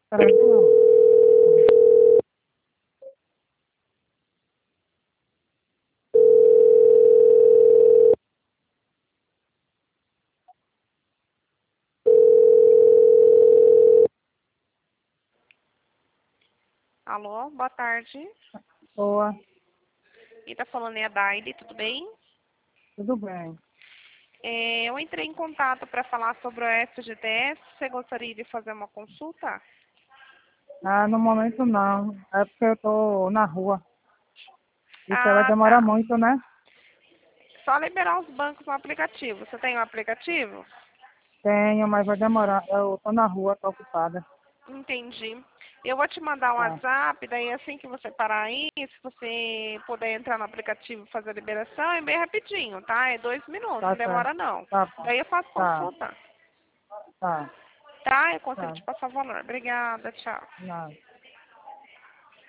Peraí, não. Alô, boa tarde. Boa, Quem tá falando é a Daile, tudo bem? tudo bem. Eu entrei em contato para falar sobre o FGTS. Você gostaria de fazer uma consulta? Ah, no momento não. É porque eu tô na rua. Isso aí vai Ah, demorar tá. muito, né? Só liberar os bancos no aplicativo. Você tem um aplicativo? Tenho, mas vai demorar. Eu tô na rua, tô ocupada. Entendi. Eu vou te mandar um Tá, WhatsApp, daí assim que você parar aí, se você puder entrar no aplicativo e fazer a liberação, é bem rapidinho, tá? É 2 minutos, não tá certo. demora não. Tá bom. Daí eu faço Tá, consulta, tá, tá? Eu consigo tá. te passar o valor. Obrigada, tchau. Não.